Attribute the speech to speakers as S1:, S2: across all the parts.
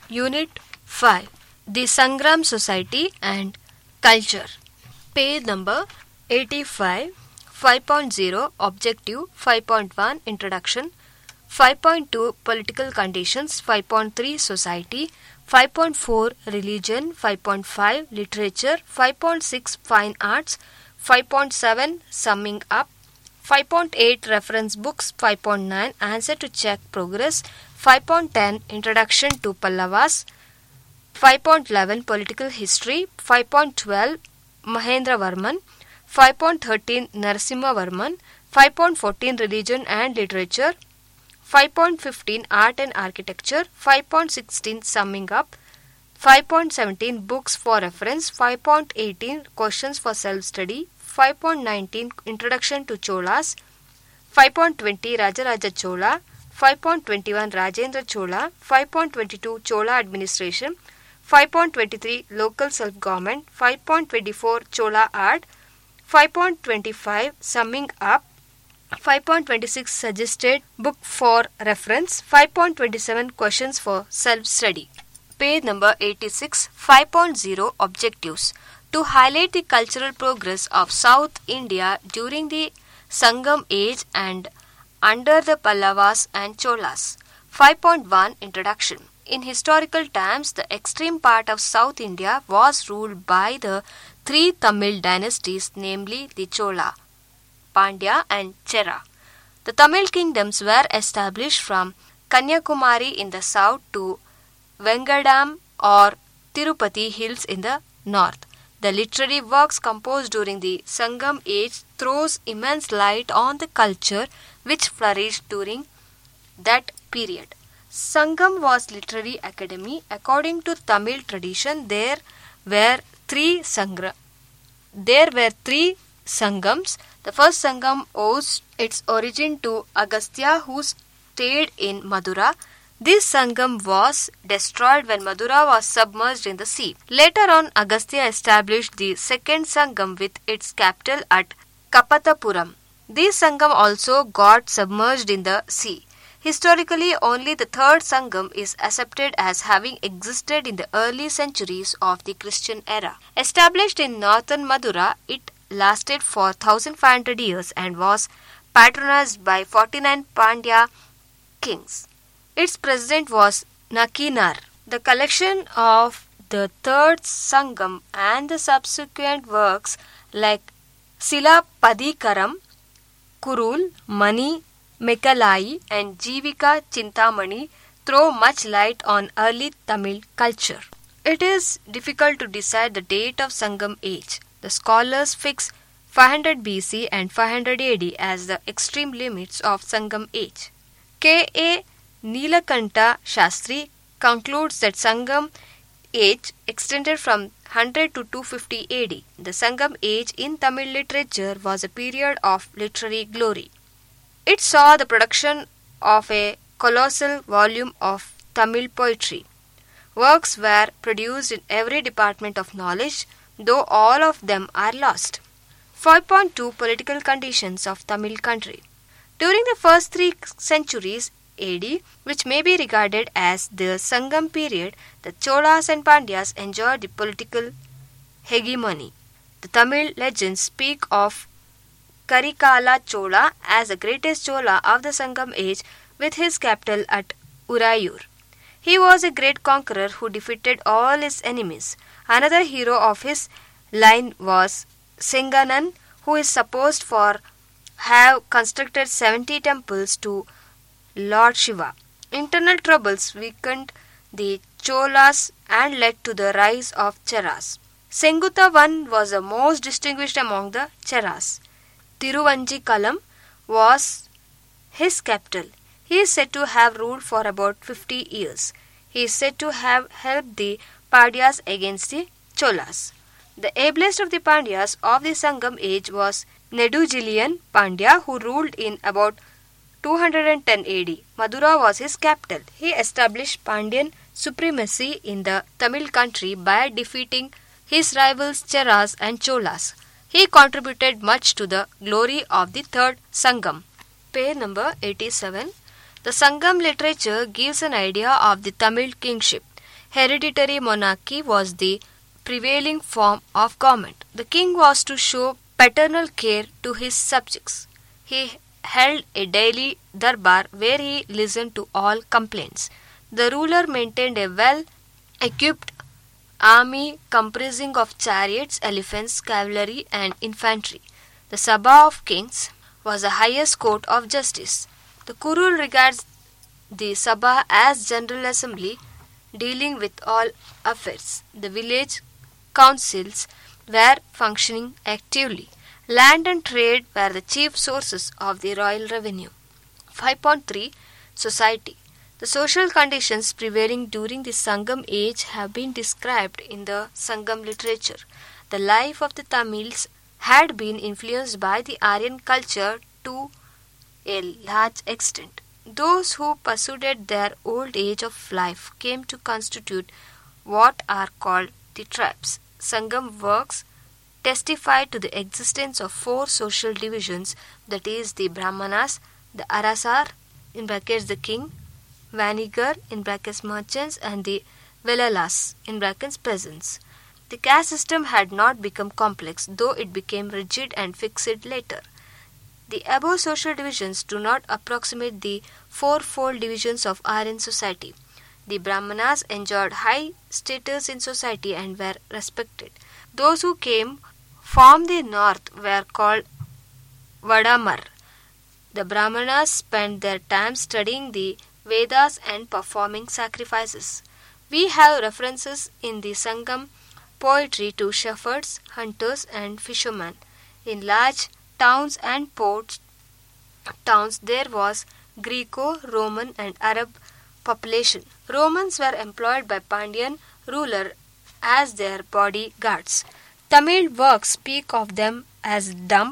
S1: Unit 5. The Sangram Society and Culture. Page number 85. 5.0 Objective. 5.1 Introduction. 5.2 Political Conditions. 5.3 Society. 5.4 Religion. 5.5 Literature. 5.6 Fine Arts. 5.7 Summing up. 5.8 Reference books. 5.9 Answer to check progress. 5.10 Introduction to Pallavas. 5.11 Political History. 5.12 Mahendra Varman. 5.13 Narasimha Varman. 5.14 Religion and Literature. 5.15 Art and Architecture. 5.16 Summing up. 5.17 Books for reference. 5.18 Questions for self-study. 5.19 Introduction to Cholas. 5.20 Rajaraja Chola. 5.21 Rajendra Chola. 5.22 Chola Administration. 5.23 Local Self-Government. 5.24 Chola Art. 5.25 Summing up. 5.26 Suggested Book for Reference. 5.27 Questions for Self-Study. Page number 86. 5.0 Objectives. To highlight the cultural progress of South India during the Sangam age and under the Pallavas and Cholas. 5.1 Introduction. In historical times, the extreme part of South India was ruled by the three Tamil dynasties, namely the Chola, Pandya and Chera. The Tamil kingdoms were established from Kanyakumari in the south to Vengadam or Tirupati hills in the north. The literary works composed during the Sangam age throws immense light on the culture which flourished during that period. Sangam was literary academy. According to Tamil tradition, there were three sangams. The first Sangam owes its origin to Agastya, who stayed in Madura. This Sangam was destroyed when Madura was submerged in the sea. Later on, Agastya established the second Sangam with its capital at Kapatapuram. This Sangam also got submerged in the sea. Historically, only the third Sangam is accepted as having existed in the early centuries of the Christian era. Established in northern Madura, it lasted for 1500 years and was patronized by 49 Pandya kings. Its president was Nakinar. The collection of the third Sangam and the subsequent works like Sila Padikaram, Kurul, Mani, Mekalai and Jivika Chintamani throw much light on early Tamil culture. It is difficult to decide the date of Sangam age. The scholars fix 500 BC and 500 AD as the extreme limits of Sangam age. K.A. Neelakanta Shastri concludes that Sangam age extended from 100 to 250 AD. The Sangam age in Tamil literature was a period of literary glory. It saw the production of a colossal volume of Tamil poetry. Works were produced in every department of knowledge, though all of them are lost. 5.2 Political Conditions of Tamil country. During the first 3 centuries AD, which may be regarded as the Sangam period, the Cholas and Pandyas enjoyed the political hegemony. The Tamil legends speak of Karikala Chola as the greatest Chola of the Sangam age with his capital at Urayur. He was a great conqueror who defeated all his enemies. Another hero of his line was Senganan, who is supposed to have constructed 70 temples to Lord Shiva. Internal troubles weakened the Cholas and led to the rise of Cheras. Senguta I was the most distinguished among the Cheras. Tiruvanjikalam was his capital. He is said to have ruled for about 50 years. He is said to have helped the Pandyas against the Cholas. The ablest of the Pandyas of the Sangam age was Nedujilian Pandya, who ruled in about 210 AD. Madura was his capital. He established Pandyan supremacy in the Tamil country by defeating his rivals Cheras and Cholas. He contributed much to the glory of the third Sangam. Page number 87. The Sangam literature gives an idea of the Tamil kingship. Hereditary monarchy was the prevailing form of government. The king was to show paternal care to his subjects. He held a daily darbar where he listened to all complaints. The ruler maintained a well-equipped army comprising of chariots, elephants, cavalry and infantry. The Sabha of Kings was the highest court of justice. The Kurul regards the Sabha as General Assembly dealing with all affairs. The village councils were functioning actively. Land and trade were the chief sources of the royal revenue. 5.3 Society. The social conditions prevailing during the Sangam age have been described in the Sangam literature. The life of the Tamils had been influenced by the Aryan culture to a large extent. Those who pursued their old age of life came to constitute what are called the tribes. Sangam works testify to the existence of four social divisions, that is the Brahmanas, the Arasar in brackets the king, Vanigar in brackets merchants and the Velalas in brackets peasants. The caste system had not become complex, though it became rigid and fixed later. The above social divisions do not approximate the fourfold divisions of Aryan society. The Brahmanas enjoyed high status in society and were respected. Those who came from the north were called Vadamar. The Brahmanas spent their time studying the Vedas and performing sacrifices. We have references in the Sangam poetry to shepherds, hunters and fishermen. In large towns and port towns there was Greco-Roman and Arab population. Romans were employed by Pandyan ruler as their bodyguards. Tamil works speak of them as dumb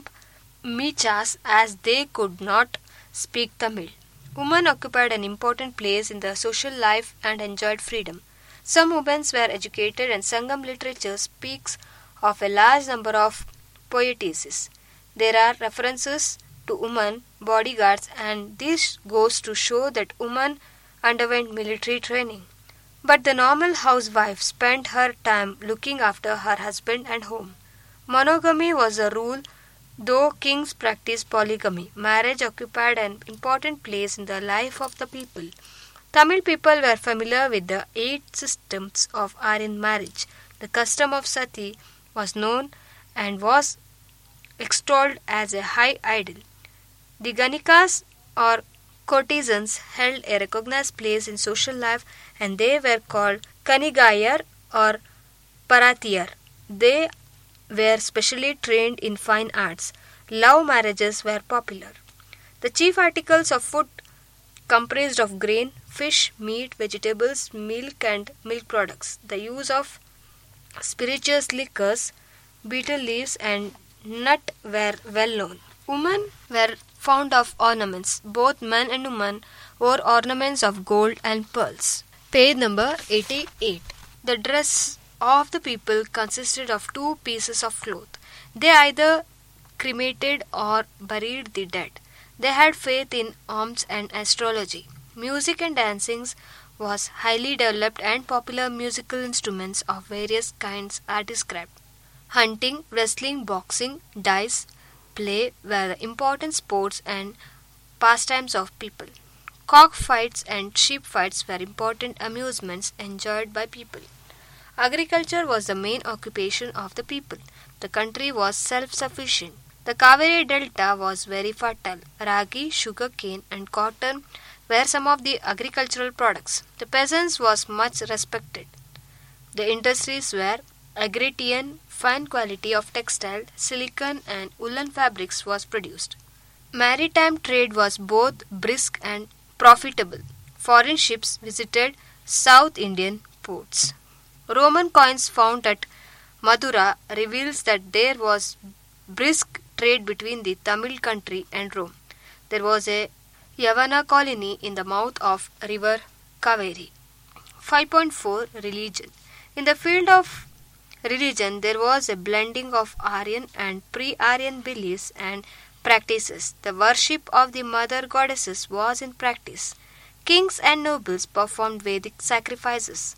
S1: michas as they could not speak Tamil. Women occupied an important place in the social life and enjoyed freedom. Some women were educated and Sangam literature speaks of a large number of poetesses. There are references to women bodyguards and this goes to show that women underwent military training. But the normal housewife spent her time looking after her husband and home. Monogamy was a rule, though kings practiced polygamy. Marriage occupied an important place in the life of the people. Tamil people were familiar with the 8 systems of Aryan marriage. The custom of sati was known and was extolled as a high ideal. The Ganikas or courtesans held a recognized place in social life and they were called Kanigayar or Paratiyar. They were specially trained in fine arts. Love marriages were popular. The chief articles of food comprised of grain, fish, meat, vegetables, milk and milk products. The use of spirituous liquors, betel leaves and nut were well known. Women were fond of ornaments. Both men and women wore ornaments of gold and pearls. Page number 88. The dress of the people consisted of 2 pieces of cloth. They either cremated or buried the dead. They had faith in alms and astrology. Music and dancing was highly developed and popular musical instruments of various kinds are described. Hunting, wrestling, boxing, dice, play were the important sports and pastimes of people. Cock fights and sheep fights were important amusements enjoyed by people. Agriculture was the main occupation of the people. The country was self-sufficient. The Kaveri Delta was very fertile. Ragi, sugarcane and cotton were some of the agricultural products. The peasants was much respected. The industries were agrarian, fine quality of textile, silicon and woolen fabrics was produced. Maritime trade was both brisk and profitable. Foreign ships visited South Indian ports. Roman coins found at Madura reveals that there was brisk trade between the Tamil country and Rome. There was a Yavana colony in the mouth of river Kaveri. 5.4 Religion. In the field of religion, there was a blending of Aryan and pre-Aryan beliefs and practices. The worship of the mother goddesses was in practice. Kings and nobles performed Vedic sacrifices.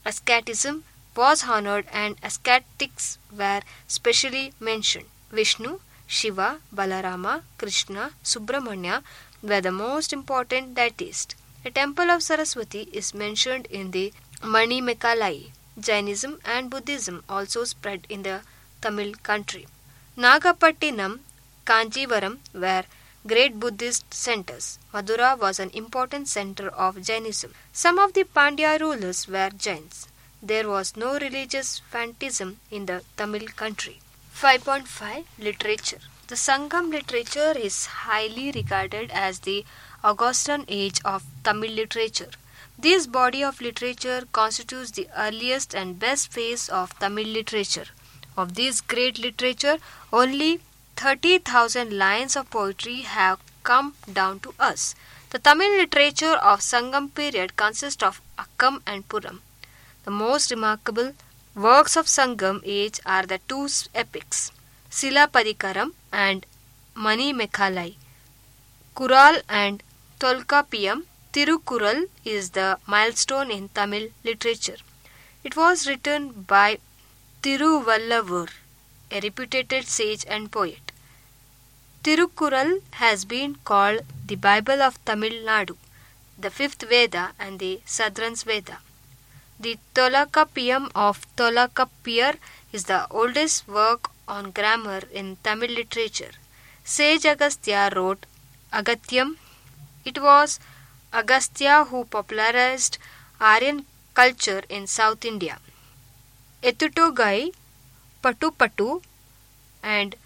S1: Asceticism was honored and ascetics were specially mentioned. Vishnu, Shiva, Balarama, Krishna, Subramanya were the most important deities. A temple of Saraswati is mentioned in the Manimekalai. Jainism and Buddhism also spread in the Tamil country. Nagapattinam, Kanjivaram were great Buddhist centers. Madura was an important center of Jainism. Some of the Pandya rulers were Jains. There was no religious fanatism in the Tamil country. 5.5 Literature. The Sangam literature is highly regarded as the Augustan age of Tamil literature. This body of literature constitutes the earliest and best phase of Tamil literature. Of this great literature, only 30,000 lines of poetry have come down to us. The Tamil literature of Sangam period consists of Akkam and Puram. The most remarkable works of Sangam age are the two epics, Silapadikaram and Manimekalai. Kural and Tolkapiyam. Tirukural is the milestone in Tamil literature. It was written by Tiruvallavur, a reputed sage and poet. Tirukural has been called the Bible of Tamil Nadu, the fifth Veda and the Sadran's Veda. The Tolakapiyam of Tolakapiyar is the oldest work on grammar in Tamil literature. Sage Agastya wrote Agatyam. It was Agastya who popularized Aryan culture in South India. Etutogai, Patupatu and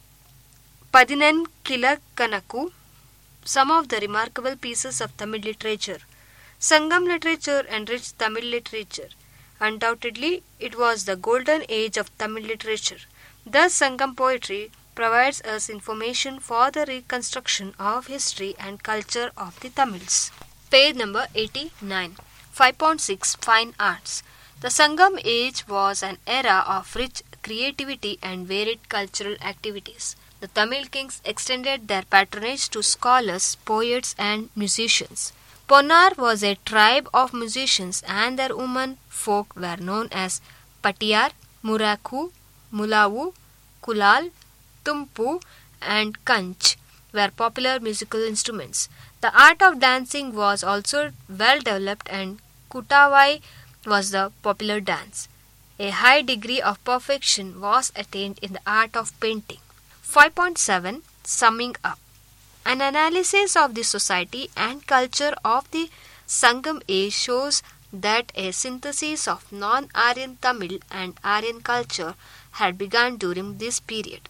S1: Padinan Kilakanaku, some of the remarkable pieces of Tamil literature. Sangam literature enriched Tamil literature. Undoubtedly, it was the golden age of Tamil literature. Thus, Sangam poetry provides us information for the reconstruction of history and culture of the Tamils. Page number 89. 5.6 Fine Arts. The Sangam age was an era of rich creativity and varied cultural activities. The Tamil kings extended their patronage to scholars, poets and musicians. Ponnar was a tribe of musicians and their women folk were known as Patiyar, Muraku, Mulavu, Kulal, Tumpu and Kanch were popular musical instruments. The art of dancing was also well developed and Kutavai was the popular dance. A high degree of perfection was attained in the art of painting. 5.7 Summing up. An analysis of the society and culture of the Sangam age shows that a synthesis of non-Aryan Tamil and Aryan culture had begun during this period.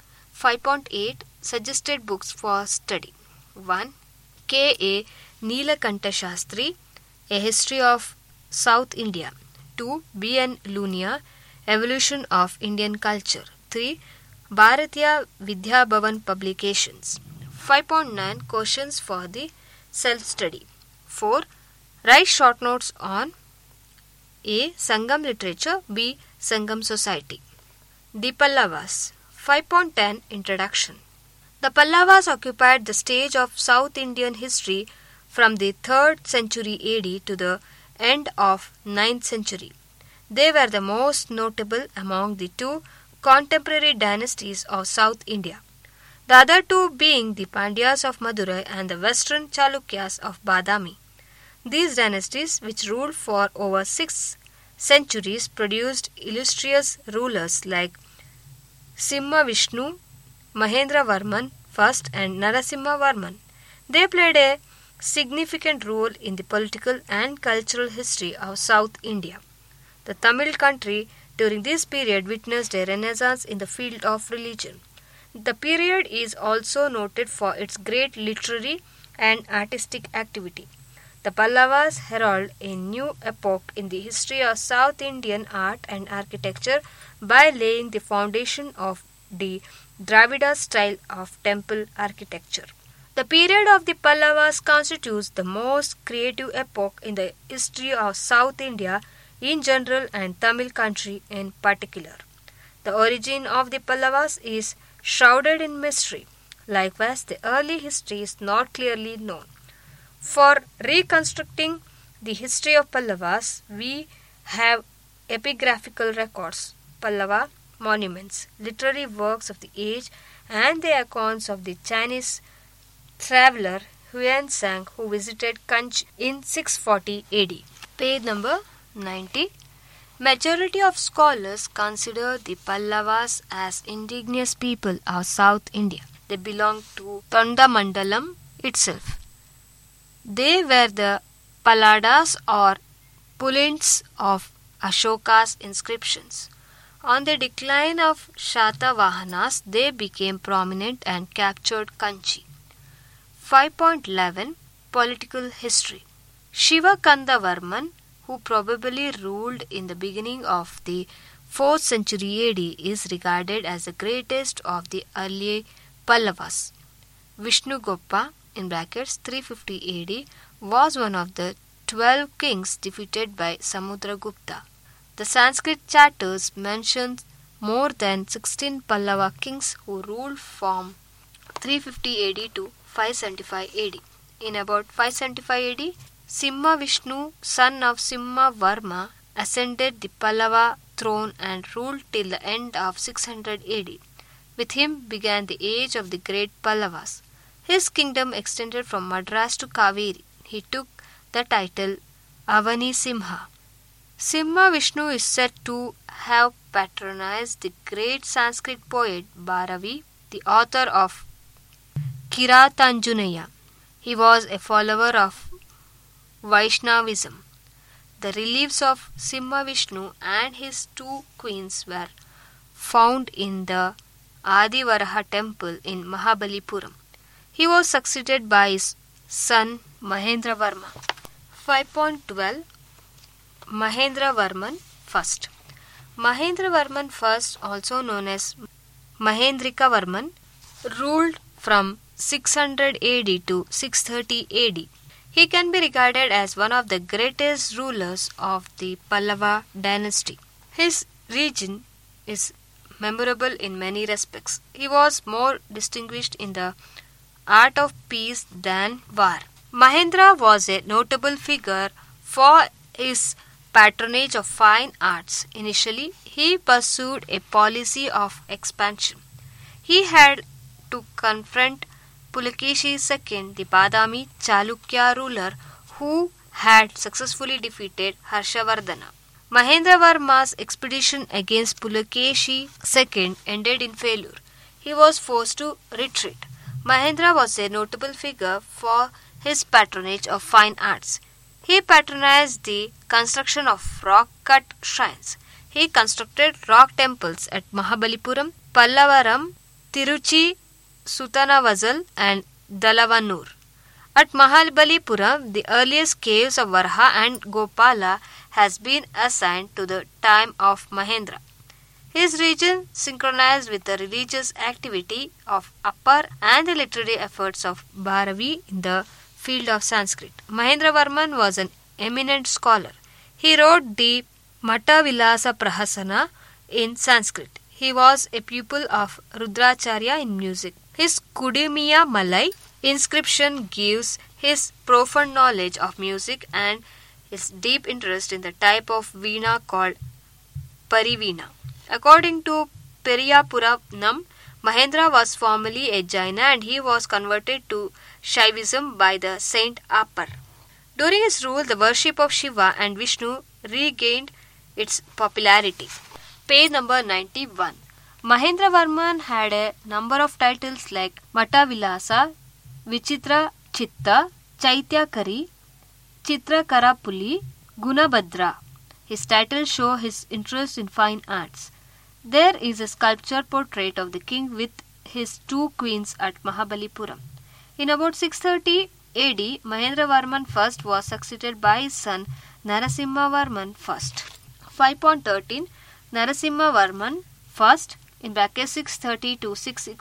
S1: 5.8 Suggested books for study. 1. K. A. Neelakanta Shastri, A History of South India. 2. B. N. Lunia, Evolution of Indian Culture. 3. Bharatiya Vidya Bhavan Publications. 5.9 Questions for the self-study. 4. Write short notes on A. Sangam literature, B. Sangam society. The Pallavas. 5.10 Introduction. The Pallavas occupied the stage of South Indian history from the 3rd century AD to the end of 9th century. They were the most notable among the two contemporary dynasties of South India, the other two being the Pandyas of Madurai and the western Chalukyas of Badami. These dynasties, which ruled for over 6 centuries, produced illustrious rulers like Simha Vishnu, Mahendra Varman I and Narasimha Varman. They played a significant role in the political and cultural history of South India. The Tamil country during this period witnessed a renaissance in the field of religion. The period is also noted for its great literary and artistic activity. The Pallavas herald a new epoch in the history of South Indian art and architecture by laying the foundation of the Dravida style of temple architecture. The period of the Pallavas constitutes the most creative epoch in the history of South India in general and Tamil country in particular. The origin of the Pallavas is shrouded in mystery. Likewise, the early history is not clearly known. For reconstructing the history of Pallavas, we have epigraphical records, Pallava monuments, literary works of the age, and the accounts of the Chinese traveler Huan Sang who visited Kanchi in 640 AD. Page number 90. Majority of scholars consider the Pallavas as indigenous people of South India. They belong to Tondamandalam itself. They were the Palladas or Pulints of Ashoka's inscriptions. On the decline of Shatavahanas, they became prominent and captured Kanchi. 5.11 Political History. Shiva Kandavarman, who probably ruled in the beginning of the 4th century AD, is regarded as the greatest of the early Pallavas. Vishnugoppa in brackets 350 AD was one of the 12 kings defeated by Samudragupta. The Sanskrit charters mention more than 16 Pallava kings who ruled from 350 AD to 575 AD. In about 575 AD, Simha Vishnu, son of Simha Varma, ascended the Pallava throne and ruled till the end of 600 AD. With him began the age of the great Pallavas. His kingdom extended from Madras to Kaveri. He took the title Avani Simha. Simha Vishnu is said to have patronized the great Sanskrit poet Bharavi, the author of Kiratanjunaya. He was a follower of Vaishnavism. The reliefs of Simha Vishnu and his two queens were found in the Adivaraha temple in Mahabalipuram. He was succeeded by his son Mahendravarma. 5.12 Mahendravarman I. Mahendravarman I, also known as Mahendrikavarman, ruled from 600 AD to 630 AD. He can be regarded as one of the greatest rulers of the Pallava dynasty. His reign is memorable in many respects. He was more distinguished in the art of peace than war. Mahendra was a notable figure for his patronage of fine arts. Initially, he pursued a policy of expansion. He had to confront Pulakeshi II, the Badami Chalukya ruler who had successfully defeated Harshavardhana. Mahendravarma's expedition against Pulakeshi II ended in failure. He was forced to retreat. Mahendra was a notable figure for his patronage of fine arts. He patronized the construction of rock-cut shrines. He constructed rock temples at Mahabalipuram, Pallavaram, Tiruchi, Sutanavazal and Dalavanur. At Mahabalipuram, the earliest caves of Varha and Gopala has been assigned to the time of Mahendra. His region synchronized with the religious activity of Appar and the literary efforts of Bharavi in the field of Sanskrit. Mahendravarman was an eminent scholar. He wrote the Matavilasa Prahasana in Sanskrit. He was a pupil of Rudracharya in music. His Kudumiya Malai inscription gives his profound knowledge of music and his deep interest in the type of veena called Pariveena. According to Periyapuranam, Mahendra was formerly a Jaina and he was converted to Shaivism by the saint Appar. During his rule, the worship of Shiva and Vishnu regained its popularity. Page number 91. Mahendravarman had a number of titles like Matavilasa, Vichitra Chitta, Chaityakari, Chitrakarapuli, Gunabhadra. His titles show his interest in fine arts. There is a sculpture portrait of the king with his two queens at Mahabalipuram. In about 630 AD, Mahendravarman I was succeeded by his son Narasimhavarman I. 5.13 Narasimhavarman I in brackets 630 to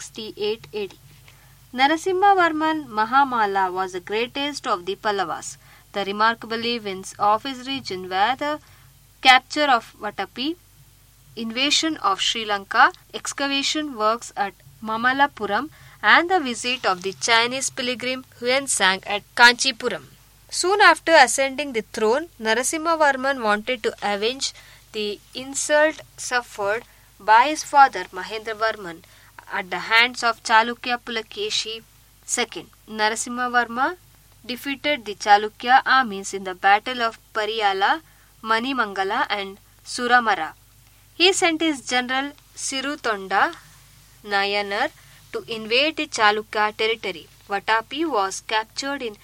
S1: 668 AD. Narasimhavarman Mahamalla was the greatest of the Pallavas. The remarkable events of his region were the capture of Vatapi, invasion of Sri Lanka, excavation works at Mamalapuram, and the visit of the Chinese pilgrim Huan Sang at Kanchipuram. Soon after ascending the throne, Narasimhavarman wanted to avenge the insult suffered by his father Mahendravarman at the hands of Chalukya Pulakeshi II. Narasimhavarma defeated the Chalukya armies in the Battle of Pariyala, Manimangala and Suramara. He sent his general Sirutonda Nayanar to invade the Chalukya territory. Vatapi was captured in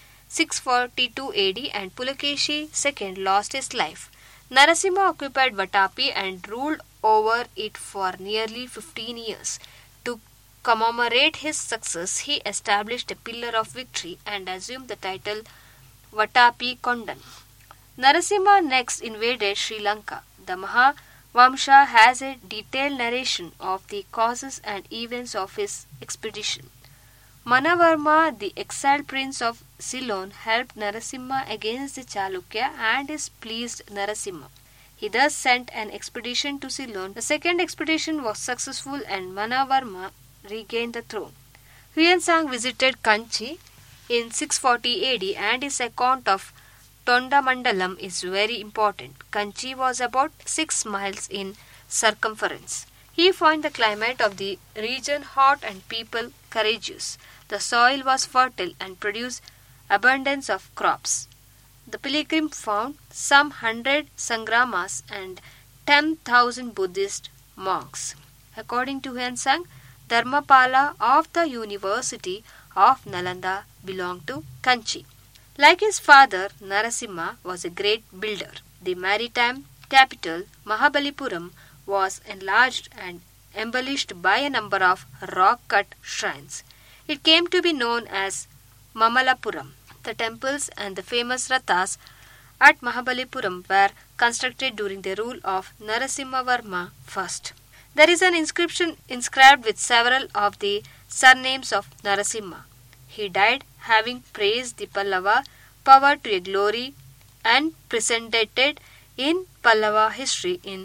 S1: 642 AD and Pulakeshi II lost his life. Narasimha occupied Vatapi and ruled over it for nearly 15 years. To commemorate his success, he established a pillar of victory and assumed the title Vatapi Kondan. Narasimha next invaded Sri Lanka. The Mahavamsha has a detailed narration of the causes and events of his expedition. Manavarma, the exiled prince of Ceylon, helped Narasimha against the Chalukya and displeased Narasimha. He thus sent an expedition to Ceylon. The second expedition was successful and Manavarma regained the throne. Huyen Tsang visited Kanchi in 640 AD and his account of Tondamandalam is very important. Kanchi was about 6 miles in circumference. He found the climate of the region hot and people courageous. The soil was fertile and produced abundance of crops. The pilgrim found some 100 sangramas and 10,000 Buddhist monks. According to Huyen Tsang, Dharmapala of the University of Nalanda belonged to Kanchi. Like his father, Narasimha was a great builder. The maritime capital, Mahabalipuram, was enlarged and embellished by a number of rock-cut shrines. It came to be known as Mamalapuram. The temples and the famous rathas at Mahabalipuram were constructed during the rule of Narasimhavarma I. There is an inscription inscribed with several of the surnames of Narasimha. He died having praised the Pallava power to a glory and presented in Pallava history in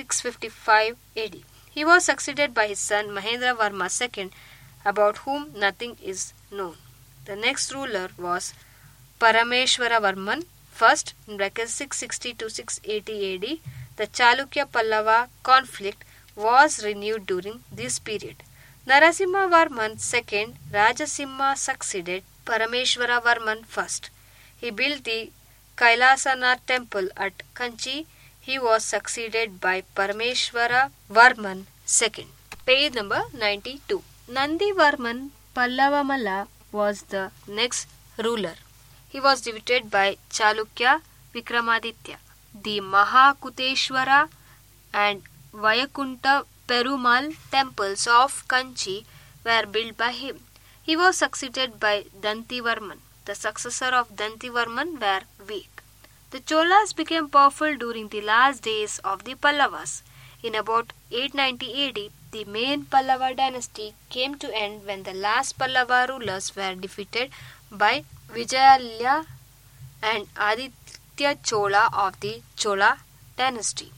S1: 655 AD. He was succeeded by his son Mahendravarma II, about whom nothing is known. The next ruler was Parameshwaravarman I in 660 to 680 AD. The Chalukya Pallava conflict was renewed during this period. Narasimhavarman II Rajasimha succeeded Parameshwaravarman I. He built the Kailasanath temple at Kanchi. He was succeeded by Parameshwaravarman II. Page number 92. Nandivarman Pallavamala was the next ruler. He was defeated by Chalukya Vikramaditya. The Mahakuteshwara and Vayakunta Perumal temples of Kanchi were built by him. He was succeeded by Dantivarman. The successor of Dantivarman were weak. The Cholas became powerful during the last days of the Pallavas. In about 890 AD, the main Pallava dynasty came to end when the last Pallava rulers were defeated by Vijayalya and Aditya Chola of the Chola dynasty.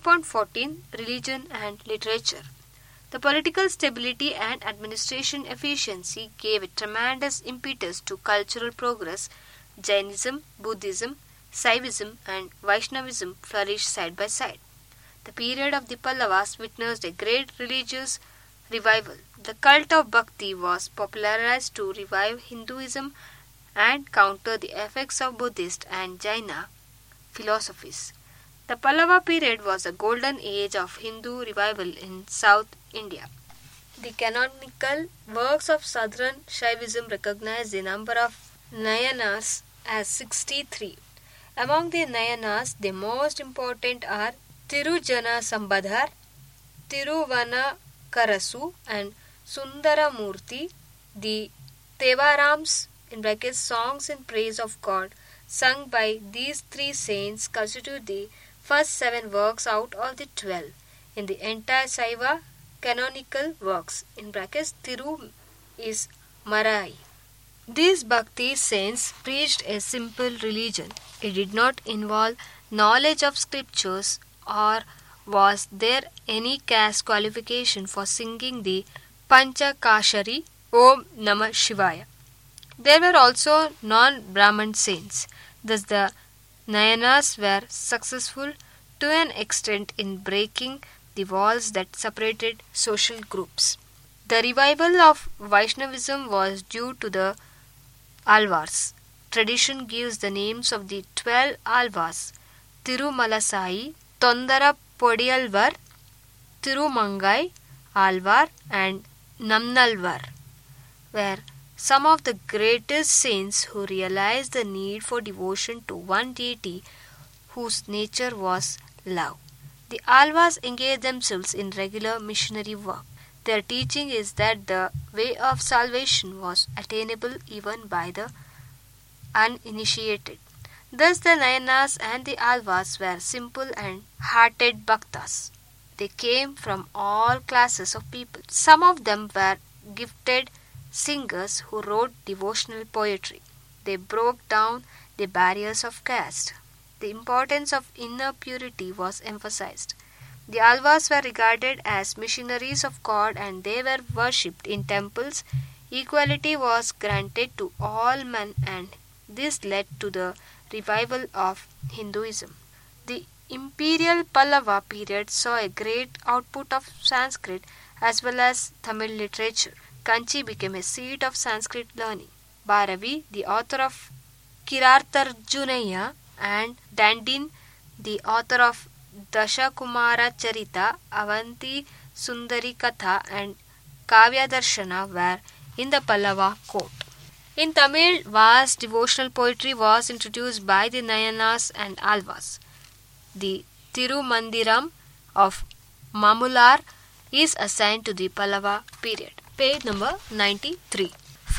S1: 5.14 Religion and Literature. The political stability and administration efficiency gave a tremendous impetus to cultural progress. Jainism, Buddhism, Saivism and Vaishnavism flourished side by side. The period of the Pallavas witnessed a great religious revival. The cult of Bhakti was popularized to revive Hinduism and counter the effects of Buddhist and Jaina philosophies. The Pallava period was a golden age of Hindu revival in South India. The canonical works of Southern Shaivism recognize the number of Nayanas as 63. Among the Nayanas, the most important are Tirujana Sambadhar, Tiruvanakarasu and Sundaramurti. The Tevarams songs in praise of God sung by these three saints constitute the first 7 works out of the 12 in the entire Saiva canonical works. Tiru is Marai. These Bhakti saints preached a simple religion. It did not involve knowledge of scriptures, or was there any caste qualification for singing the Panchakashari Om Namah Shivaya. There were also non-Brahman saints. Thus the Nayanas were successful to an extent in breaking the walls that separated social groups. The revival of Vaishnavism was due to the Alvars. Tradition gives the names of the 12 Alvars: Tirumalasai, Tondara Podiyalvar, Tirumangai, Alvar, and Namnalvar, were some of the greatest saints who realized the need for devotion to one deity whose nature was love. The Alvars engaged themselves in regular missionary work. Their teaching is that the way of salvation was attainable even by the uninitiated. Thus the Nayanas and the Alvars were simple and hearted bhaktas. They came from all classes of people. Some of them were gifted singers who wrote devotional poetry. They broke down the barriers of caste. The importance of inner purity was emphasized. The Alvars were regarded as missionaries of God and they were worshipped in temples. Equality was granted to all men and this led to the revival of Hinduism. The imperial Pallava period saw a great output of Sanskrit as well as Tamil literature. Kanchi became a seat of Sanskrit learning. Bharavi, the author of Kirartarjunaya, and Dandin, the author of Dashakumara Charita, Avanti Sundari Katha, and Kavya Darshana were in the Pallava court. In Tamil, vast devotional poetry was introduced by the Nayanas and Alvars. The Tirumandiram of Mamular is assigned to the Pallava period. Page number 93.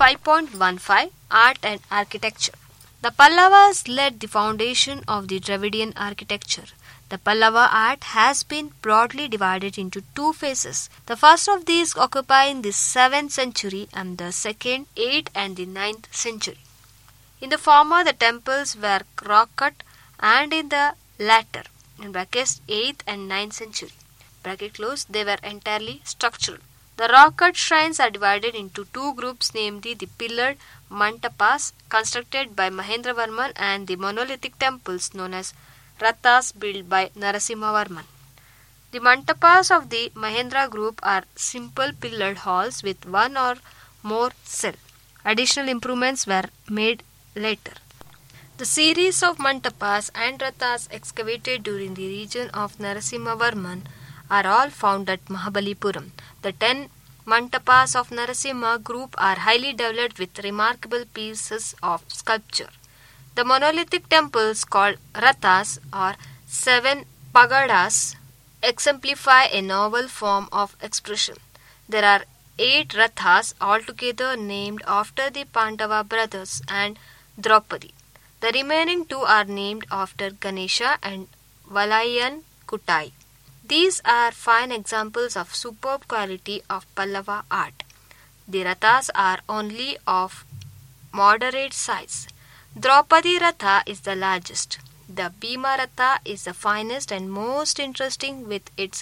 S1: 5.15 Art and Architecture. The Pallavas laid the foundation of the Dravidian architecture. The Pallava art has been broadly divided into two phases. The first of these occupying the 7th century and the second 8th and the 9th century. In the former, the temples were rock cut, and in the latter, in brackets 8th and 9th century, bracket close, they were entirely structural. The rock cut shrines are divided into two groups, namely the pillared mantapas constructed by Mahendravarman and the monolithic temples known as rathas built by Narasimhavarman. The mantapas of the Mahendra group are simple pillared halls with one or more cell. Additional improvements were made later. The series of mantapas and rathas excavated during the region of Narasimhavarman are all found at Mahabalipuram. The 10 mantapas of Narasimha group are highly developed with remarkable pieces of sculpture. The monolithic temples called rathas or 7 pagadas exemplify a novel form of expression. There are 8 rathas altogether named after the Pandava brothers and Draupadi. The remaining 2 are named after Ganesha and Valayan Kutai. These are fine examples of superb quality of Pallava art. The rathas are only of moderate size. Draupadi Ratha is the largest. The Bhima Ratha is the finest and most interesting with its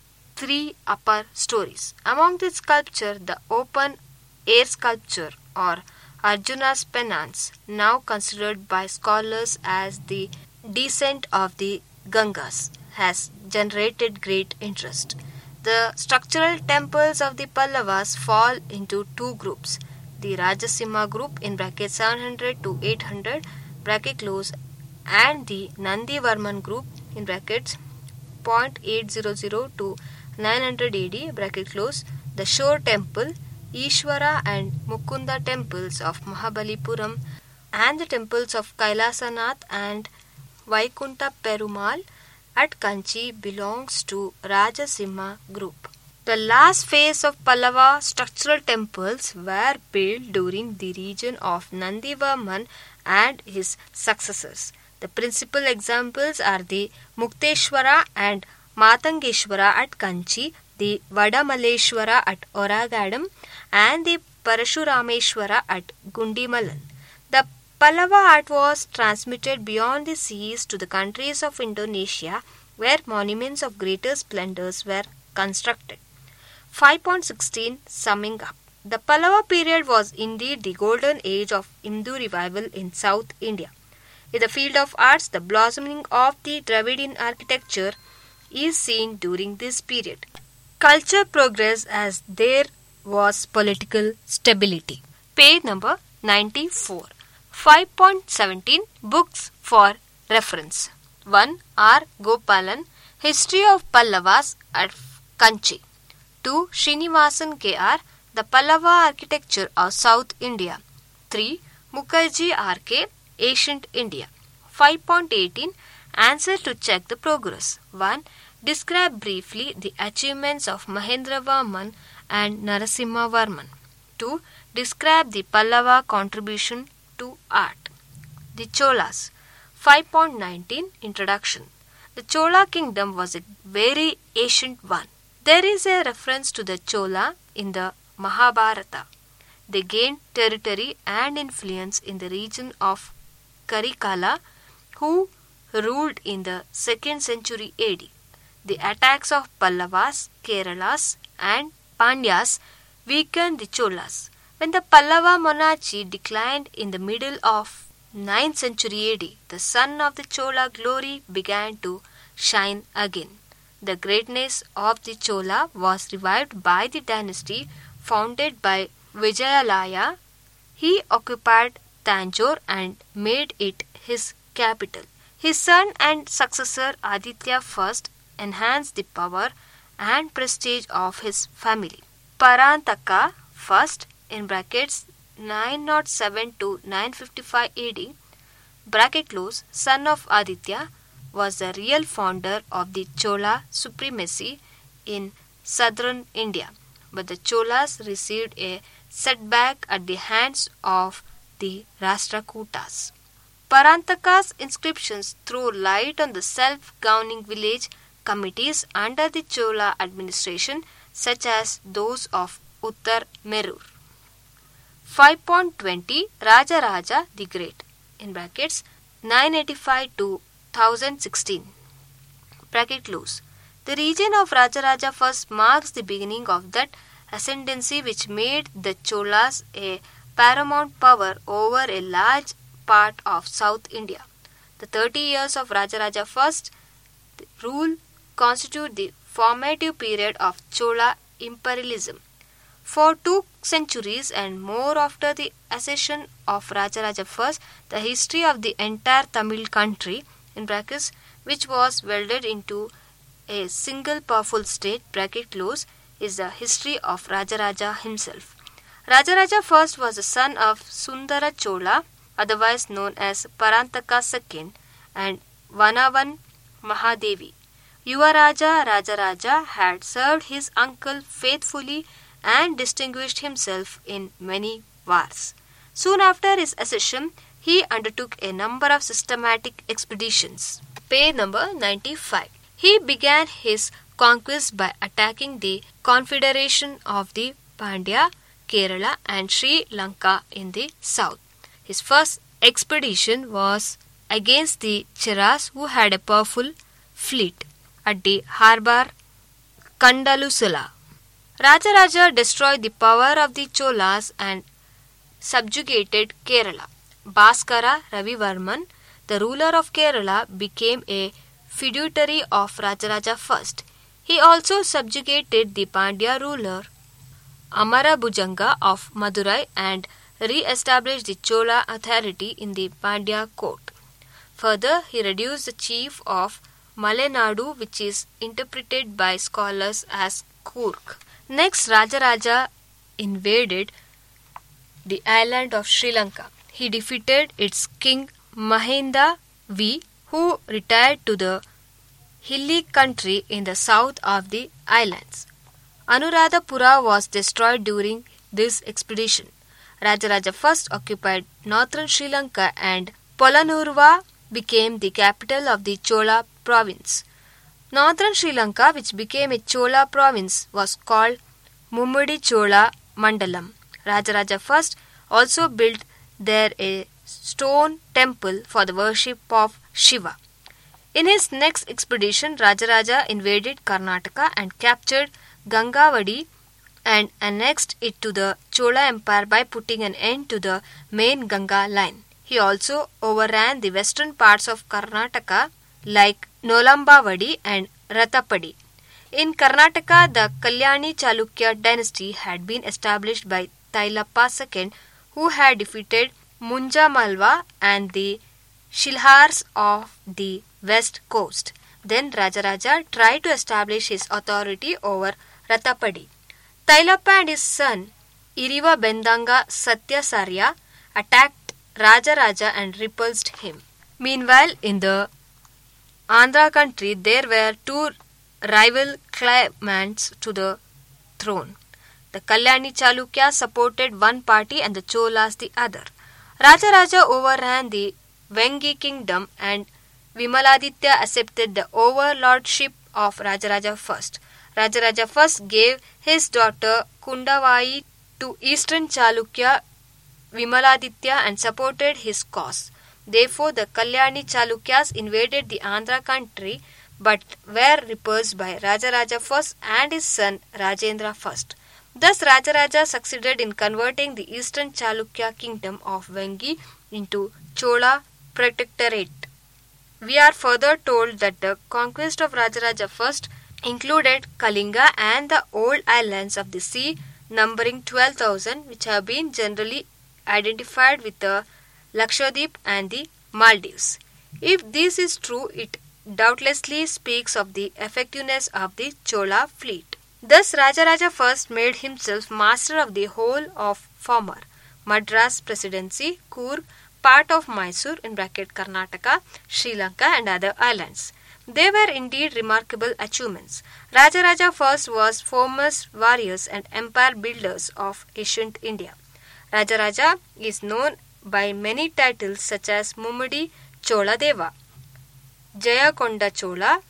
S1: 3 upper stories. Among the sculpture, the open air sculpture or Arjuna's penance, now considered by scholars as the descent of the Gangas, has generated great interest. The structural temples of the Pallavas fall into 2 groups. The Rajasimha group in bracket 700 to 800 bracket close and the Nandivarman group in brackets 0800 to 900 AD bracket close. The Shore temple, Ishwara and Mukunda temples of Mahabalipuram and the temples of Kailasanath and Vaikunta Perumal at Kanchi belongs to Rajasimha group. The last phase of Pallava structural temples were built during the region of Nandivarman and his successors. The principal examples are the Mukteshwara and Matangeshwara at Kanchi, the Vadamaleshwara at Oragadam and the Parashurameshwara at Gundimalan. The Pallava art was transmitted beyond the seas to the countries of Indonesia where monuments of greater splendors were constructed. 5.16 Summing up. The Pallava period was indeed the golden age of Hindu revival in South India. In the field of arts, the blossoming of the Dravidian architecture is seen during this period. Culture progressed as there was political stability. Page number 94. 5.17 Books for reference. 1. R. Gopalan, History of Pallavas at Kanchi. 2. Srinivasan K.R., The Pallava Architecture of South India. 3. Mukherjee R.K., Ancient India. 5.18 Answer to check the progress. 1. Describe briefly the achievements of Mahendravarman and Narasimha Varman. 2. Describe the Pallava contribution to art. The Cholas. 5.19 Introduction. The Chola kingdom was a very ancient one. There is a reference to the Chola in the Mahabharata. They gained territory and influence in the region of Karikala, who ruled in the 2nd century AD. The attacks of Pallavas, Keralas and Pandyas weakened the Cholas. When the Pallava monarchy declined in the middle of 9th century AD, the sun of the Chola glory began to shine again. The greatness of the Chola was revived by the dynasty founded by Vijayalaya. He occupied Tanjore and made it his capital. His son and successor Aditya I enhanced the power and prestige of his family. Parantaka I in brackets 907 to 955 AD bracket close, son of Aditya, was the real founder of the Chola supremacy in southern India. But the Cholas received a setback at the hands of the Rashtrakutas. Parantaka's inscriptions throw light on the self-governing village committees under the Chola administration, such as those of Uttar Merur. 5.20 Rajaraja the Great in brackets 985 to 1016 bracket close. The region of Rajaraja I marks the beginning of that ascendancy which made the Cholas a paramount power over a large part of South India. The 30 years of Rajaraja I's rule constitute the formative period of Chola imperialism. For 2 centuries and more after the accession of Rajaraja I, the history of the entire Tamil country in brackets, which was welded into a single powerful state bracket close, is the history of Rajaraja himself. Rajaraja I was the son of Sundara Chola, otherwise known as Parantaka II, and Vanavan Mahadevi. Yuvaraja Rajaraja had served his uncle faithfully and distinguished himself in many wars. Soon after his accession, he undertook a number of systematic expeditions. Page number 95. He began his conquest by attacking the confederation of the Pandya, Kerala and Sri Lanka in the south. His first expedition was against the Cheras, who had a powerful fleet at the harbour Kandalusala. Rajaraja destroyed the power of the Cholas and subjugated Kerala. Bhaskara Ravivarman, the ruler of Kerala, became a feudatory of Rajaraja I. He also subjugated the Pandya ruler Amarabhujanga of Madurai and re-established the Chola authority in the Pandya court. Further, he reduced the chief of Malenadu, which is interpreted by scholars as Coorg. Next, Rajaraja invaded the island of Sri Lanka. He defeated its king Mahinda V, who retired to the hilly country in the south of the islands. Anuradhapura was destroyed during this expedition. Rajaraja I occupied northern Sri Lanka and Polonnaruwa became the capital of the Chola province. Northern Sri Lanka, which became a Chola province, was called Mummudi Chola Mandalam. Rajaraja I also built there a stone temple for the worship of Shiva. In his next expedition, Rajaraja invaded Karnataka and captured Gangavadi and annexed it to the Chola Empire by putting an end to the main Ganga line. He also overran the western parts of Karnataka like Nolambavadi and Ratapadi. In Karnataka, the Kalyani Chalukya dynasty had been established by Tailappa II, who had defeated Munja Malwa and the Shilhars of the west coast. Then Rajaraja tried to establish his authority over Ratapadi. Tailappa and his son Iriva Bendanga Satyasarya attacked Rajaraja and repulsed him. Meanwhile, in the Andhra country, there were two rival claimants to the throne. The Kalyani Chalukya supported one party and the Cholas the other. Rajaraja overran the Vengi kingdom and Vimaladitya accepted the overlordship of Rajaraja I. Rajaraja I gave his daughter Kundavai to Eastern Chalukya Vimaladitya and supported his cause. Therefore, the Kalyani Chalukyas invaded the Andhra country but were repulsed by Rajaraja I and his son Rajendra I. Thus, Rajaraja succeeded in converting the Eastern Chalukya kingdom of Vengi into Chola Protectorate. We are further told that the conquest of Rajaraja I included Kalinga and the old islands of the sea numbering 12,000, which have been generally identified with the Lakshadweep and the Maldives. If this is true, it doubtlessly speaks of the effectiveness of the Chola fleet. Thus, Rajaraja I made himself master of the whole of former Madras Presidency, Coorg, part of Mysore (Karnataka), Sri Lanka and other islands. They were indeed remarkable achievements. Rajaraja I was foremost warriors and empire builders of ancient India. Rajaraja is known by many titles such as Mummadi Chola Deva, Jayakonda Chola,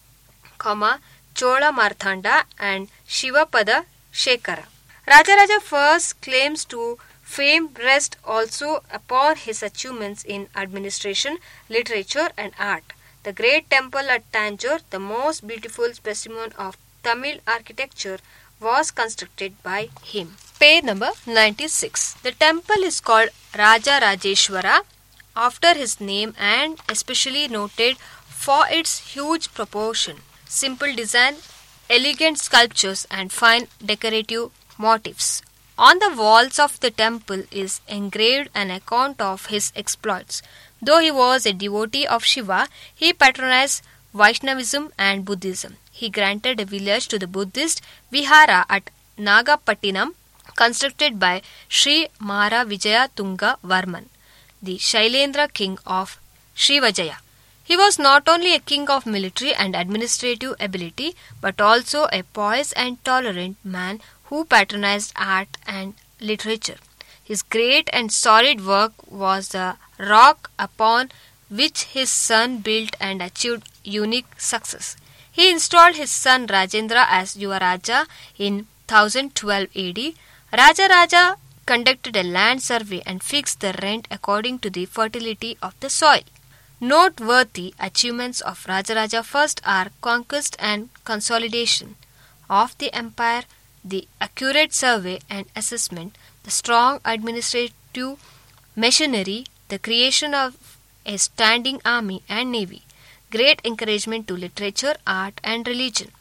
S1: Chola Marthanda and Shivapada Shekhara. Rajaraja I's claims to fame rest also upon his achievements in administration, literature and art. The great temple at Tanjore, the most beautiful specimen of Tamil architecture, was constructed by him. Page number 96. The temple is called Raja Rajeshwara after his name and especially noted for its huge proportion, simple design, elegant sculptures and fine decorative motifs. On the walls of the temple is engraved an account of his exploits. Though he was a devotee of Shiva, he patronized Vaishnavism and Buddhism. He granted a village to the Buddhist Vihara at Nagapattinam, constructed by Sri Mara Vijaya Tunga Varman, the Shailendra king of Srivijaya. He was not only a king of military and administrative ability, but also a pious and tolerant man who patronized art and literature. His great and solid work was the rock upon which his son built and achieved unique success. He installed his son Rajendra as Yuvaraja in 1012 AD. Rajaraja conducted a land survey and fixed the rent according to the fertility of the soil. Noteworthy achievements of Rajaraja I are conquest and consolidation of the empire, the accurate survey and assessment, the strong administrative machinery, the creation of a standing army and navy, great encouragement to literature, art and religion.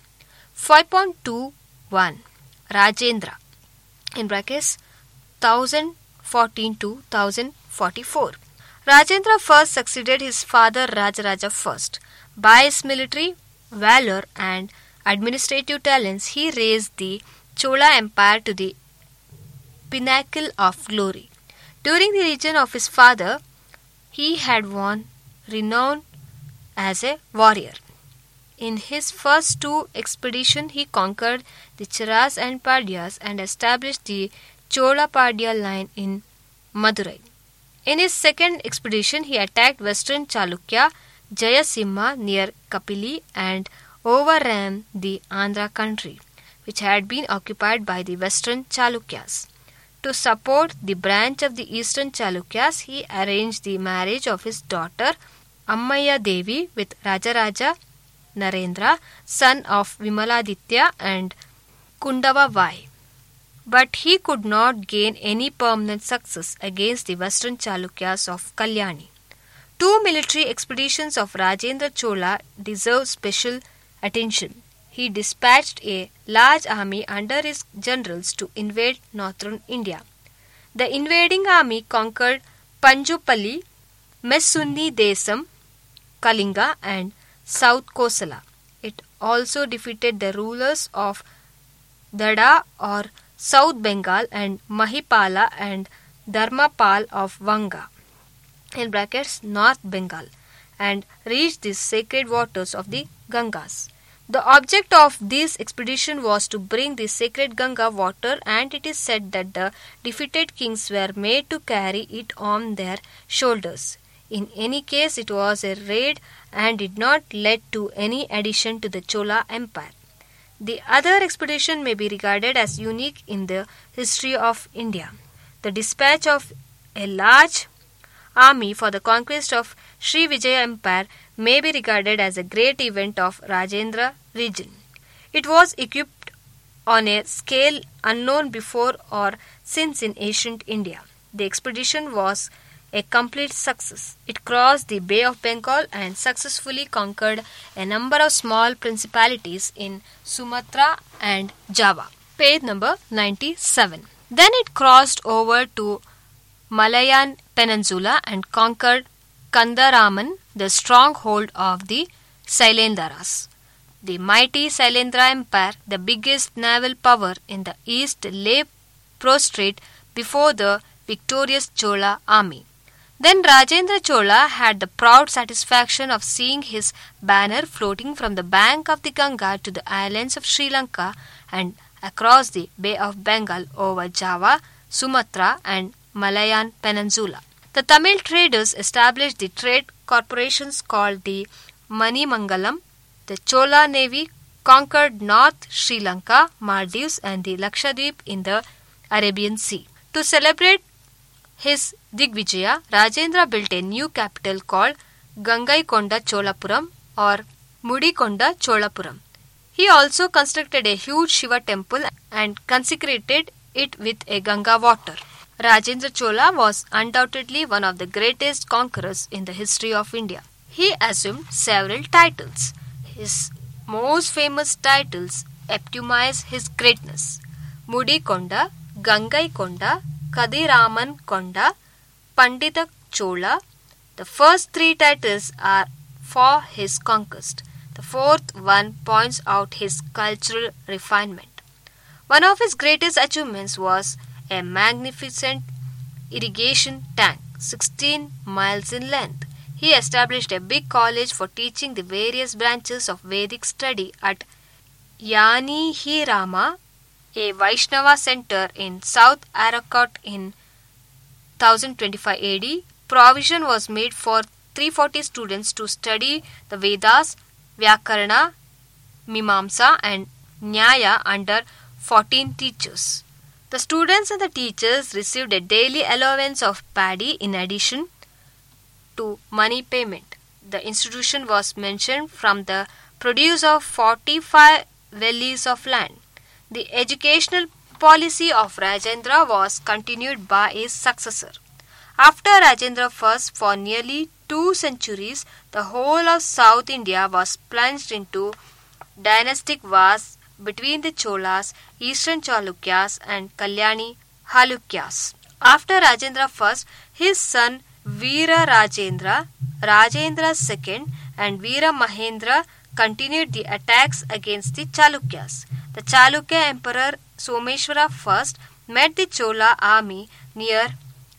S1: 5.21 Rajendra in brackets 1014 to 1044. Rajendra first succeeded his father Rajaraja I. By his military valor and administrative talents, he raised the Chola Empire to the pinnacle of glory. During the reign of his father, he had won renown as a warrior. In his first two expeditions, he conquered the Cheras and Pandyas and established the Chola Pandya line in Madurai. In his second expedition, he attacked western Chalukya, Jayasimha near Kapili and overran the Andhra country, which had been occupied by the western Chalukyas. To support the branch of the eastern Chalukyas, he arranged the marriage of his daughter Ammayya Devi with Rajaraja Narendra, son of Vimaladitya and Kundava Vai. but he could not gain any permanent success against the western Chalukyas of Kalyani. Two military expeditions of Rajendra Chola deserve special attention. He dispatched a large army under his generals to invade northern India. The invading army conquered Panjupalli, Messunni Desam, Kalinga, and South Kosala. It also defeated the rulers of Dada or South Bengal and Mahipala and Dharmapal of Vanga in brackets North Bengal and reached the sacred waters of the Gangas. The object of this expedition was to bring the sacred Ganga water, and it is said that the defeated kings were made to carry it on their shoulders. In any case, it was a raid and did not lead to any addition to the Chola Empire. The other expedition may be regarded as unique in the history of India. The dispatch of a large army for the conquest of Sri Vijaya Empire may be regarded as a great event of Rajendra region. It was equipped on a scale unknown before or since in ancient India. The expedition was a complete success. It crossed the Bay of Bengal and successfully conquered a number of small principalities in Sumatra and Java. Page number 97. Then it crossed over to Malayan Peninsula and conquered Kandaraman, the stronghold of the Sailendaras. The mighty Sailendra Empire, the biggest naval power in the east, lay prostrate before the victorious Chola army. Then Rajendra Chola had the proud satisfaction of seeing his banner floating from the bank of the Ganga to the islands of Sri Lanka and across the Bay of Bengal over Java, Sumatra and Malayan Peninsula. The Tamil traders established the trade corporations called the Manimangalam. The Chola navy conquered North Sri Lanka, Maldives and the Lakshadweep in the Arabian Sea. To celebrate his Digvijaya, Rajendra built a new capital called Gangaikonda Cholapuram or Mudikonda Cholapuram. He also constructed a huge Shiva temple and consecrated it with a Ganga water. Rajendra Chola was undoubtedly one of the greatest conquerors in the history of India. He assumed several titles. His most famous titles epitomize his greatness: Mudikonda, Gangaikonda, Kadiraman Konda, Pandita Chola. The first three titles are for his conquest. The fourth one points out his cultural refinement. One of his greatest achievements was a magnificent irrigation tank, 16 miles in length. He established a big college for teaching the various branches of Vedic study at Yanihirama, a Vaishnava center in South Arakat in 1025 AD. Provision was made for 340 students to study the Vedas, Vyakarana, Mimamsa and Nyaya under 14 teachers. The students and the teachers received a daily allowance of paddy in addition to money payment. The institution was mentioned from the produce of 45 valleys of land. The educational policy of Rajendra was continued by his successor. After Rajendra I, for nearly 2 centuries, the whole of South India was plunged into dynastic wars between the Cholas, Eastern Chalukyas and Kalyani Halukyas. After Rajendra I, his son Veera Rajendra, Rajendra II and Veera Mahendra continued the attacks against the Chalukyas. The Chalukya Emperor Someshwara I met the Chola army near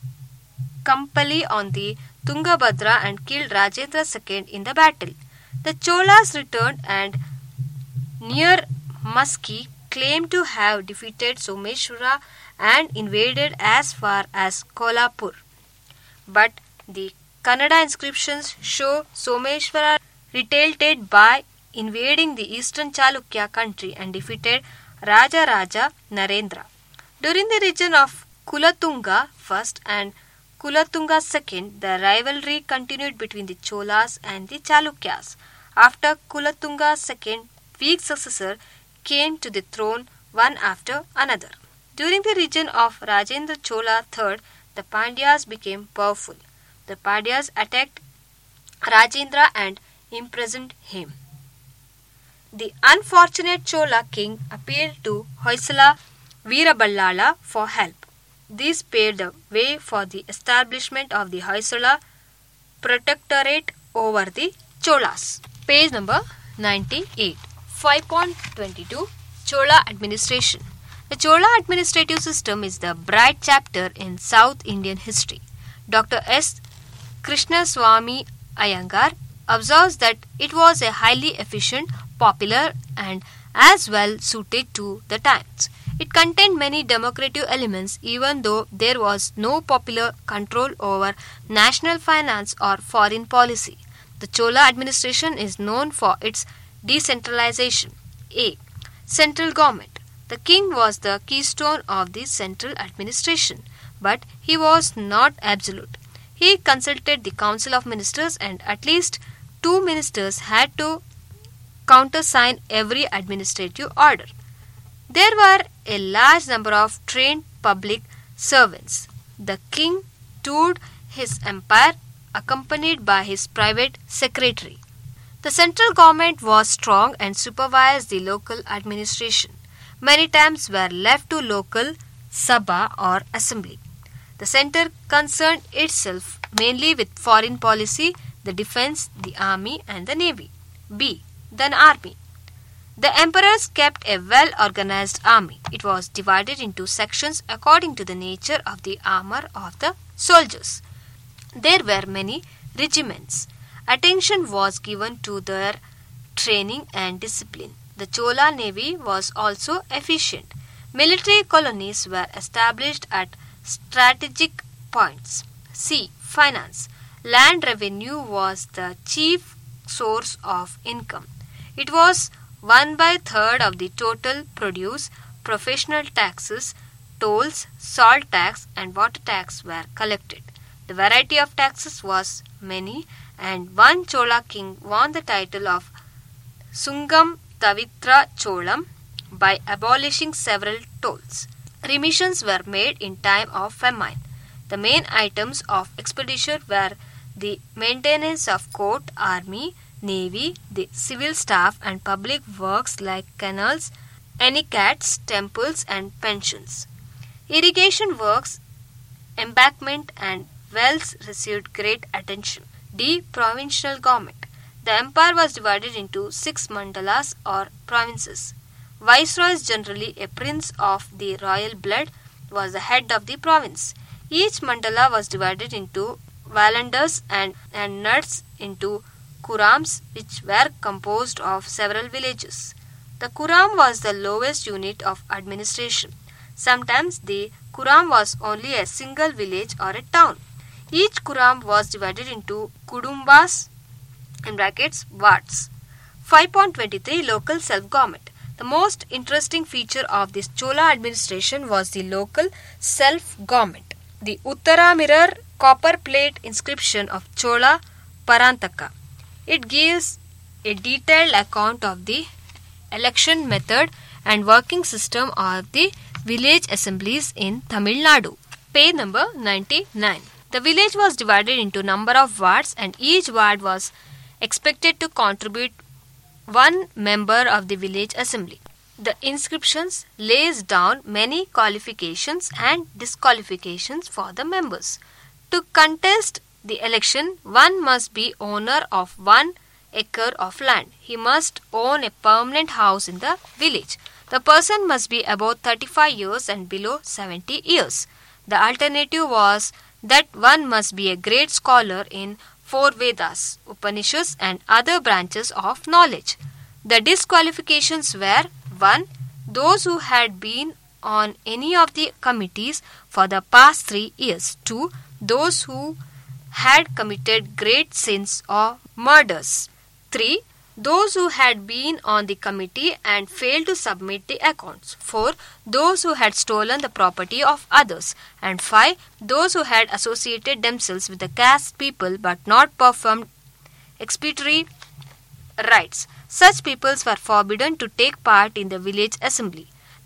S1: Kampali on the Tungabhadra and killed Rajendra II in the battle. The Cholas returned and near Musky claimed to have defeated Someshwara and invaded as far as Kolhapur. But the Kannada inscriptions show Someshwara retaliated by invading the eastern Chalukya country and defeated Raja Narendra. During the reign of Kulatunga I and Kulatunga II, the rivalry continued between the Cholas and the Chalukyas. After Kulatunga II, weak successor came to the throne one after another. During the reign of Rajendra Chola III, the Pandyas became powerful. The Pandyas attacked Rajendra and imprisoned him. The unfortunate Chola king appealed to Hoysala Veeraballala for help. This paved the way for the establishment of the Hoysala protectorate over the Cholas. Page number 98. 5.22 Chola administration. The Chola administrative system is the bright chapter in South Indian history. Dr. S. Krishnaswamy Iyengar observes that it was a highly efficient, popular and as well suited to the times. It contained many democratic elements even though there was no popular control over national finance or foreign policy. The Chola administration is known for its decentralization. A. Central government. The king was the keystone of the central administration, but he was not absolute. He consulted the Council of Ministers and at least 2 ministers had to countersign every administrative order. There were a large number of trained public servants. The king toured his empire accompanied by his private secretary. The central government was strong and supervised the local administration. Many times were left to local sabha or assembly. The center concerned itself mainly with foreign policy, the defense, the army and the navy. B. The army. The emperors kept a well-organized army. It was divided into sections according to the nature of the armor of the soldiers. There were many regiments. Attention was given to their training and discipline. The Chola navy was also efficient. Military colonies were established at strategic points. C. Finance. Land revenue was the chief source of income. It was 1/3 of the total produce. Professional taxes, tolls, salt tax and water tax were collected. The variety of taxes was many and one Chola king won the title of Sungam Tavitra Cholam by abolishing several tolls. Remissions were made in time of famine. The main items of expenditure were the maintenance of court, army, navy, the civil staff and public works like canals, anickats, temples and pensions. Irrigation works, embankment and wells received great attention. D. Provincial government. The empire was divided into 6 mandalas or provinces. Viceroys, generally a prince of the royal blood, was the head of the province. Each mandala was divided into valandars and nuts into kurams, which were composed of several villages. The kuram was the lowest unit of administration. Sometimes the kuram was only a single village or a town. Each kuram was divided into kudumbas (wards). 5.23 Local self-government. The most interesting feature of this Chola administration was the local self-government. The Uttara mirror copper plate inscription of Chola Parantaka. It gives a detailed account of the election method and working system of the village assemblies in Tamil Nadu. Page number 99. The village was divided into number of wards and each ward was expected to contribute one member of the village assembly. The inscriptions lays down many qualifications and disqualifications for the members. To contest the election, one must be owner of 1 acre of land. He must own a permanent house in the village. The person must be above 35 years and below 70 years. The alternative was that one must be a great scholar in 4 Vedas, Upanishads and other branches of knowledge. The disqualifications were 1. Those who had been on any of the committees for the past 3 years. 2. Those who had committed great sins or murders. 3. Those who had been on the committee and failed to submit the accounts. 4. Those who had stolen the property of others. And 5. Those who had associated themselves with the caste people but not performed expiatory rites. Such peoples were forbidden to take part in the village assembly.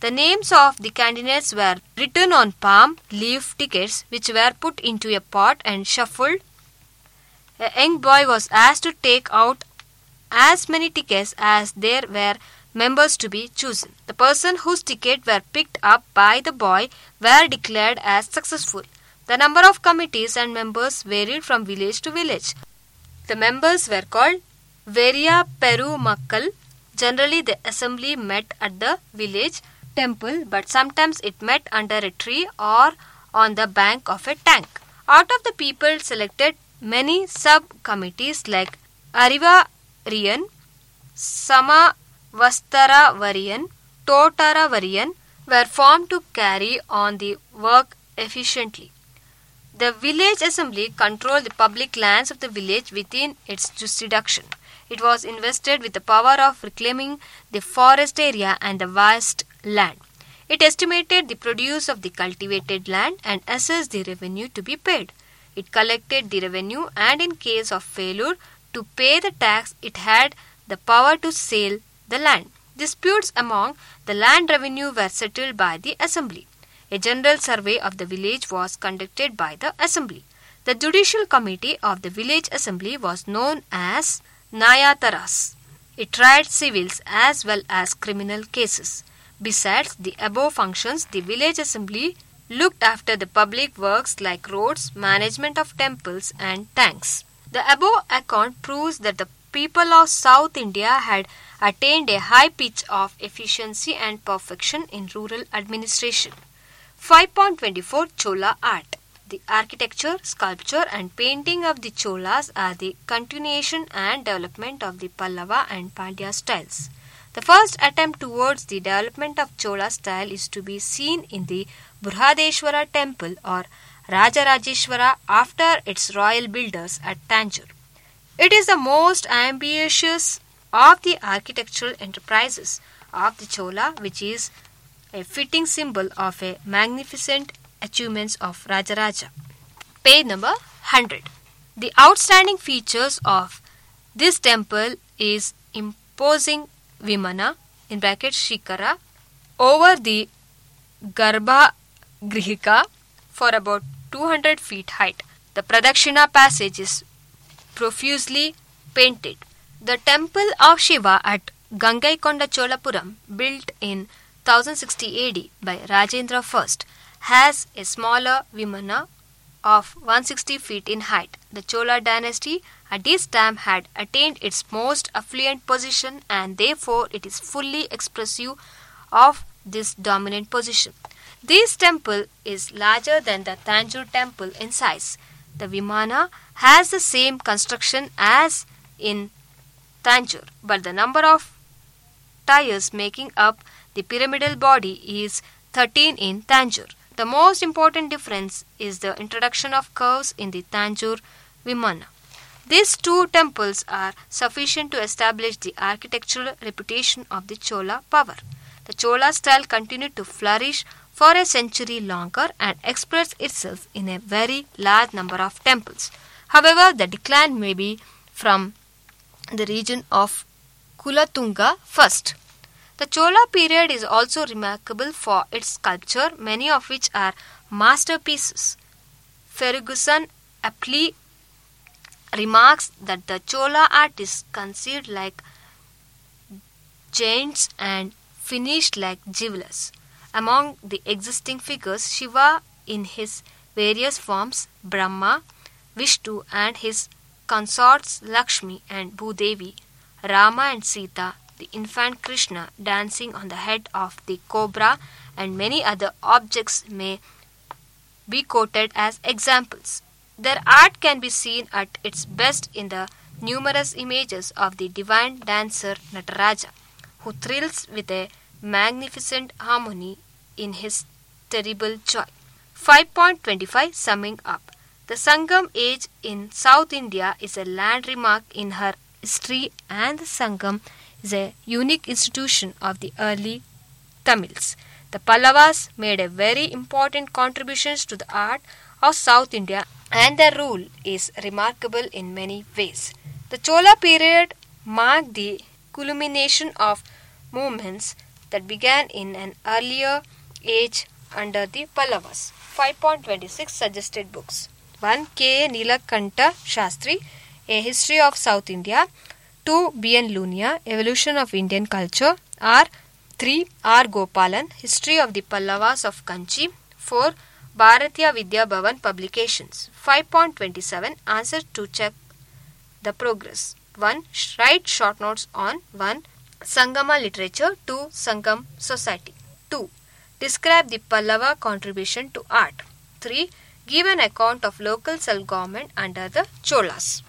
S1: The names of the candidates were written on palm leaf tickets which were put into a pot and shuffled. A young boy was asked to take out as many tickets as there were members to be chosen. The person whose ticket were picked up by the boy were declared as successful. The number of committees and members varied from village to village. The members were called Veria Peru Makkal. Generally, the assembly met at the village temple, but sometimes it met under a tree or on the bank of a tank. Out of the people selected, many sub-committees like Ariva Riyan, Sama Vastara Varian, Totara Varian were formed to carry on the work efficiently. The village assembly controlled the public lands of the village within its jurisdiction. It was invested with the power of reclaiming the forest area and the vast land. It estimated the produce of the cultivated land and assessed the revenue to be paid. It collected the revenue and in case of failure to pay the tax, it had the power to sell the land. Disputes among the land revenue were settled by the assembly. A general survey of the village was conducted by the assembly. The judicial committee of the village assembly was known as Nayataras. It tried civils as well as criminal cases. Besides the above functions, the village assembly looked after the public works like roads, management of temples and tanks. The above account proves that the people of South India had attained a high pitch of efficiency and perfection in rural administration. 5.24 Chola Art. The architecture, sculpture and painting of the Cholas are the continuation and development of the Pallava and Pandya styles. The first attempt towards the development of Chola style is to be seen in the Burhadeshwara temple or Rajarajeshwara after its royal builders at Tanjore. It is the most ambitious of the architectural enterprises of the Chola, which is a fitting symbol of a magnificent achievements of Rajaraja. Page number 100. The outstanding features of this temple is imposing Vimana in brackets Shikara over the Garbha Grihika for about 200 feet height. The Pradakshina passage is profusely painted. The temple of Shiva at Gangaikonda Cholapuram, built in 1060 AD by Rajendra I, has a smaller Vimana of 160 feet in height. The Chola dynasty at this time had attained its most affluent position and therefore it is fully expressive of this dominant position. This temple is larger than the Tanjore temple in size. The Vimana has the same construction as in Tanjore, but the number of tiers making up the pyramidal body is 13 in Tanjore. The most important difference is the introduction of curves in the Tanjore Vimana. These two temples are sufficient to establish the architectural reputation of the Chola power. The Chola style continued to flourish for a century longer and express itself in a very large number of temples. However, the decline may be from the region of Kulatunga first. The Chola period is also remarkable for its sculpture, many of which are masterpieces. Ferguson aptly remarks that the Chola art is conceived like giants and finished like jewelers. Among the existing figures, Shiva in his various forms, Brahma, Vishnu and his consorts Lakshmi and Bhudevi, Rama and Sita, the infant Krishna dancing on the head of the cobra and many other objects may be quoted as examples. Their art can be seen at its best in the numerous images of the divine dancer Nataraja, who thrills with a magnificent harmony in his terrible joy. 5.25 Summing up. The Sangam age in South India is a landmark in her history, and the Sangam is a unique institution of the early Tamils. The Pallavas made a very important contributions to the art of South India and their rule is remarkable in many ways. The Chola period marked the culmination of movements that began in an earlier age under the Pallavas. 5.26 Suggested books. 1. K. Nilakanta Shastri, A History of South India. 2. B. N. Lunia, Evolution of Indian Culture. 3. R. Gopalan, History of the Pallavas of Kanchi. 4. Bharatiya Vidya Bhavan Publications. 5.27 Answers to check the progress. 1. Write short notes on 1. Sangama literature. 2. Sangam society. 2. Describe the Pallava contribution to art. 3. Give an account of local self-government under the Cholas.